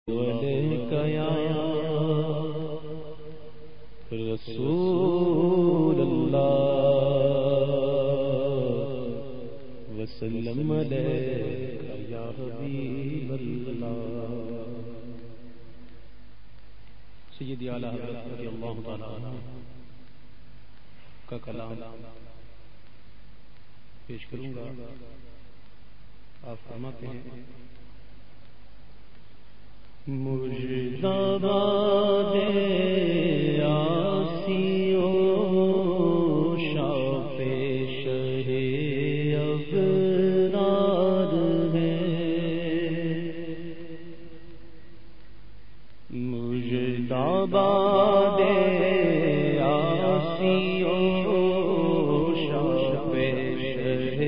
علیک یا رسول اللہ وسلم علیک یا حبیب اللہ. سیدی اعلی حضرت رضی اللہ تعالی عنہ کا کلام پیش کروں گا. آپ فرماتے ہیں: مجدباد آسیوں شاف شہ ابرار ہے. مجدباد آسیوں شاف شہ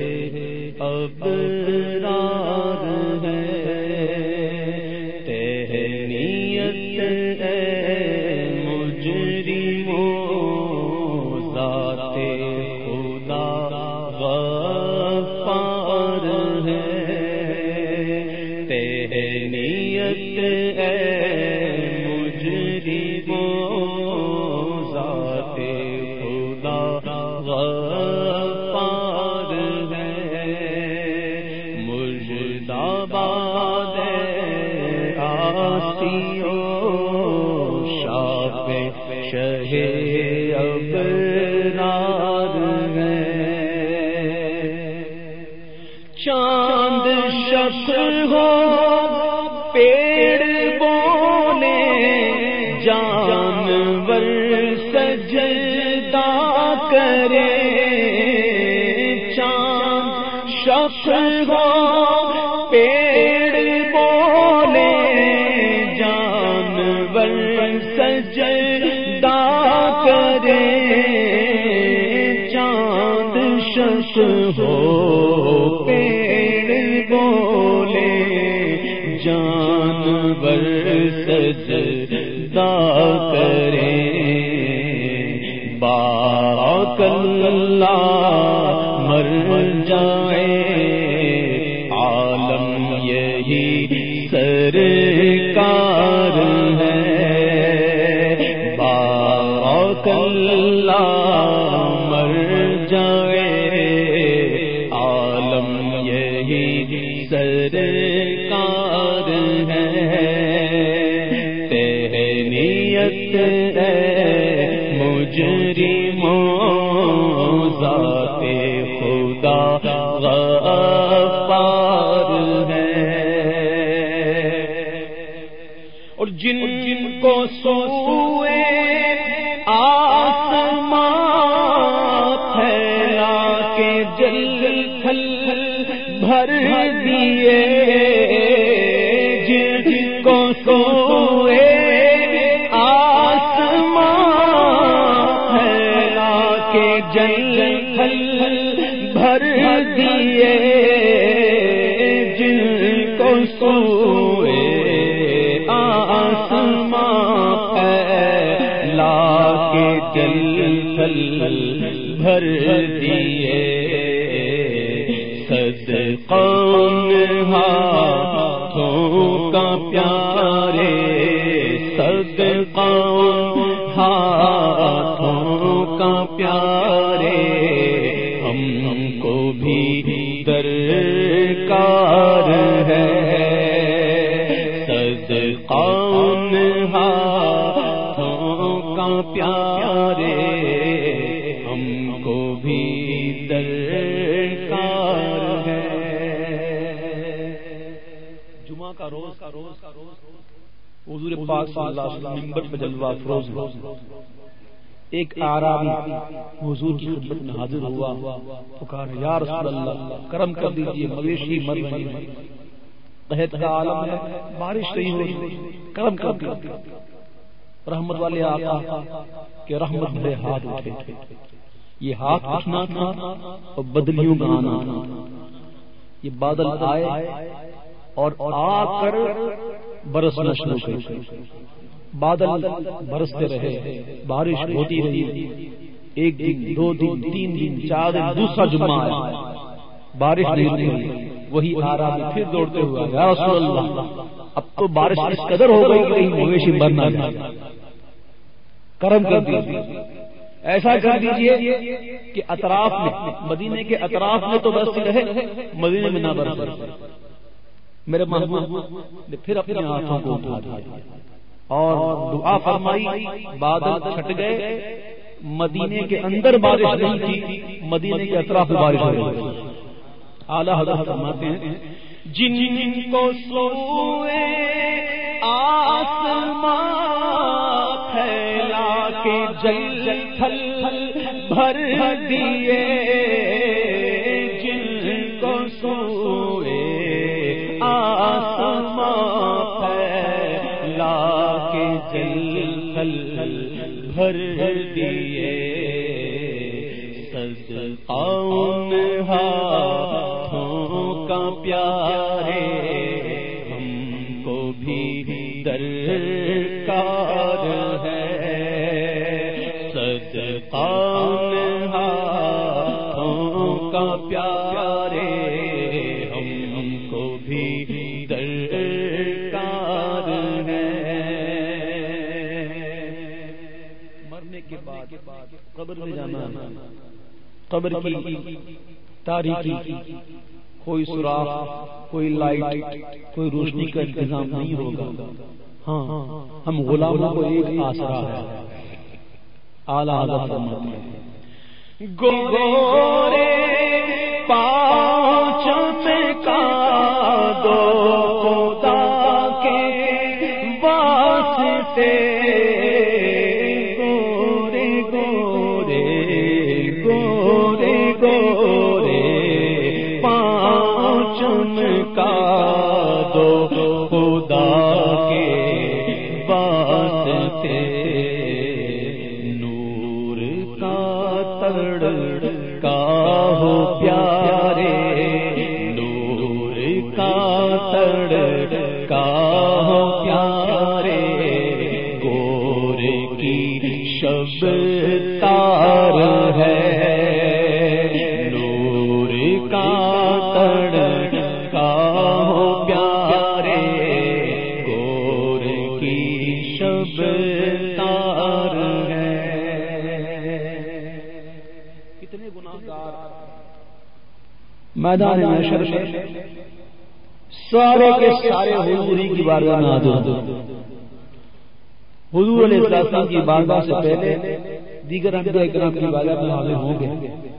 ابرار ہے. چاند شخص ہو پیڑ بولے جانور سجدہ کرے. چاند شخص ہو پیڑ بولے جانور سجدہ کرے. چاند شخص ہو جانور سجدہ کرے. بارک اللہ مر جائے عالم یہی سرکار ہے. بارک اللہ مر جائے عالم یہی سرکار ہے. تہنیت ہے مجرموں ذات خدا غفار ہے. اور جن کو سوئے آسمان پھیلا کے جل تھل بھر دیے. جن کو سوئے آسمان پھیلا کے جل تھل بھر دیے. جن کو سوئے آسمان پھیلا کے جل تھل بھر دیے. صدقون ہاتھوں کا پیارے صدقون ہاتھوں کا پیارے ہم کو بھی درکار ہے. صدقون ہاتھوں کا پیارے ہم کو بھی درکار ہے. جمعہ کا روز حضور پاک صلی اللہ علیہ وسلم منبر پہ جلوہ افروز ایک اعرابی حضور کی خدمت میں حاضر ہوا. پکارا: یا رسول اللہ کرم کر دیجیے، مویشی مر رہے ہیں، قحط کا عالم ہے، بارش نہیں ہو رہی، کرم کر دیجیے. رحمت والے آقا کہ رحمت بھرے ہاتھ اٹھے. یہ ہاتھ اٹھنا تھا اور بدلیوں کا آنا تھا. یہ بادل آئے اور آ کر برسنا شروع ہوئی. بادل برستے رہے، بارش ہوتی رہی. ایک دن، دو دن، تین دن، چار دن، دوسرا جمعہ آیا، بارش نہیں رکی. وہی آرام پھر دوڑتے ہوئے یا رسول اللہ اب تو بارش اس قدر ہو گئی کہ مویشی مرنا ہے، کرم کر دیجیے، ایسا کر دیجیے کہ اطراف میں، مدینے کے اطراف میں تو برس رہے، مدینے میں نہ برسے۔ میرے محبوب نے پھر اپنے ہاتھوں کو اٹھا دیا اور دعا فرمائی، بادل چھٹ گئے، مدینے کے اندر بارش نہیں تھی، مدینے کے اطراف میں بارش ہو رہی۔ اعلیٰ حضرت فرماتے ہیں جن کو سوئے آسماں پھیلا کے جل تھل بھر دیے، جن کو سوئے آسماں پھیلا کے جل تھل بھر دیے، صدقہ ان ہاتھوں کا پیارے ہم کو بھی درکار ہے، صدقہ ان ہاتھوں کا پیارے ہم کو بھی درکار ہے۔ مرنے کے بعد قبر میں جانا، قبر کی تاریکی، کوئی سوراخ، کوئی لائٹ، کوئی روشنی کا انتظام نہیں ہوگا۔ ہاں ہم غلاموں کو ایک آسرا ہے۔ اعلیٰ حضرت فرماتے ہیں گورے پاؤں چمکا دو خدا کے واسطے، گورے گورے گورے گورے پاؤں چمکا دو خدا کے واسطے، نور کا تڑکا ہو پیارے، نور کا تڑکا ہو پیارے، گور کی شب تار ہے، نور کا تڑکا ہو پیارے، گور کی شب تار ہے۔ کتنے گناہگار میدان محشر میں سارے کے سارے حضور ہی کی بارگاہ میں حاضر ہیں۔ حضور علیہ السلام کی بارگاہ سے پہلے دیگر انبیاء کرام کی بارگاہ میں حاضر ہوں گے۔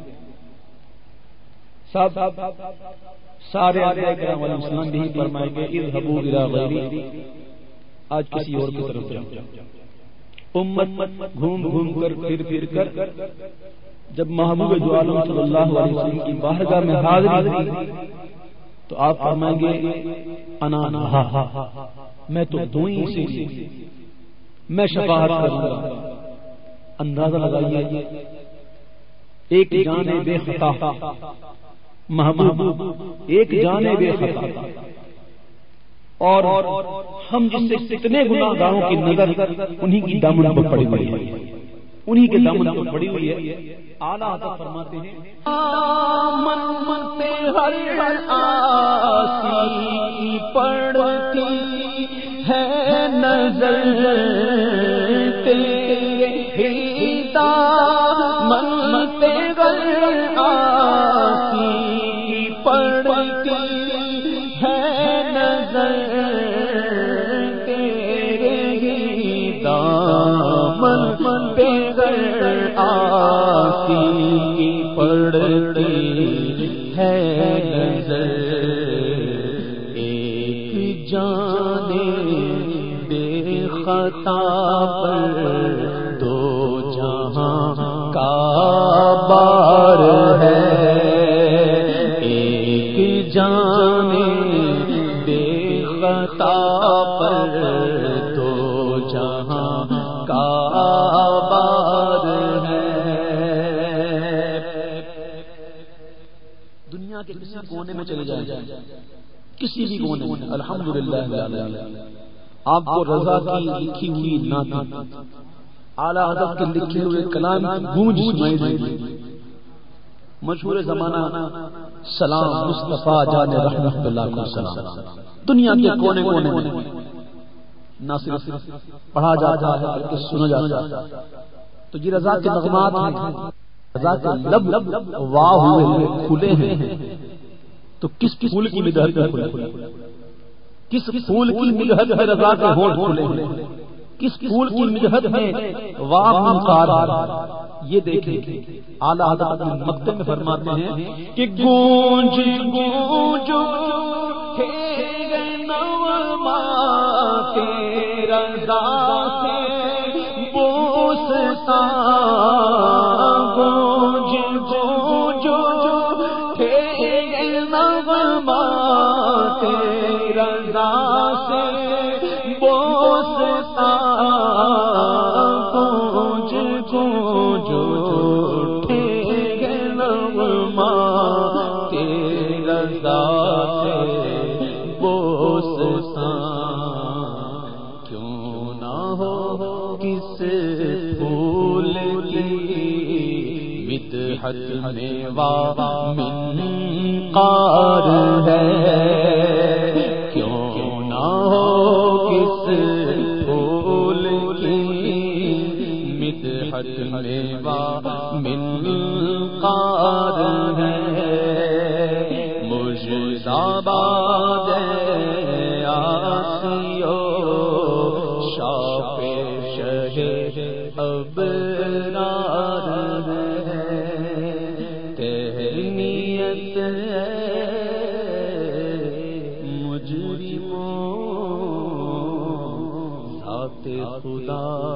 سب سارے انبیاء کرام علیہ السلام بھی فرمائیں گے اذهبوا الى غیری، آج کسی اور کی طرف جاؤ۔ امت گھوم گھوم کر پھر کر جب محبوب دو عالم صلی اللہ علیہ وسلم کی بارگاہ میں حاضری ہوئی تو آپ فرمائیں گے انا لہا، میں تو دوں سے میں شفاعت کروں گا۔ اندازہ لگائیے ایک جان بے خطا محبوب، ایک جان بے خطا، اور ہم جس سے کتنے گناہگاروں کی نظر انہی کی دامن پر پڑی ہوئی ہے، انہی کے دامن پر پڑی ہوئی ہے۔ اعلیٰ حضرت فرماتے ہیں من پہ ہر آسی پڑتی ہے نظر تیرے ہی دامن پہ ہر آسی پڑتی ہے نظر تیرے ہی دامن پہ ہر آسی پڑتی ہے نظر، ایک جان بے خطا پر دو جہاں کا بار ہے، ایک جان بے خطا پر دو جہاں کا بار ہے۔ دنیا کے کسی کونے میں چلے جائیں، کسی بھی کونے میں، الحمدللہ آپ کو رضا کی لکھی ہوئی نعت، اعلیٰ حضرت کے لکھے ہوئے کلام گونج سنائی دے گی۔ مشہور زمانہ سلام مصطفیٰ جان رحمت اللہ کو سلام. دنیا کے کونے کونے میں نہ صرف پڑھا جاتا ہے بلکہ سنا جاتا ہے. تو یہ رضا کے نغمات ہیں، رضا کے لب واہ ہوئے کھلے ہیں. تو کس پھول کی مدحت میں کھلے، کس پھول کی مدحت میں رضا کے ہونٹ کھلے ہیں، کس پھول کی مدحت میں واہ منقار ہے. یہ دیکھیں اعلیٰ حضرت اپنے مقطع میں فرماتے ہیں کہ گونج گونج اٹھے نغمہ تیرا رضا سے بوستا، گونج گونج اٹھے نغمہ تیرا رضا سے بوستا، میں واہ منقار ہے. کیوں نہ ہو کس پھول کی مدحت میں واہ منقار ہے. مجداباد آسیو شاپ شہ ابرار مجرموں ذات خدا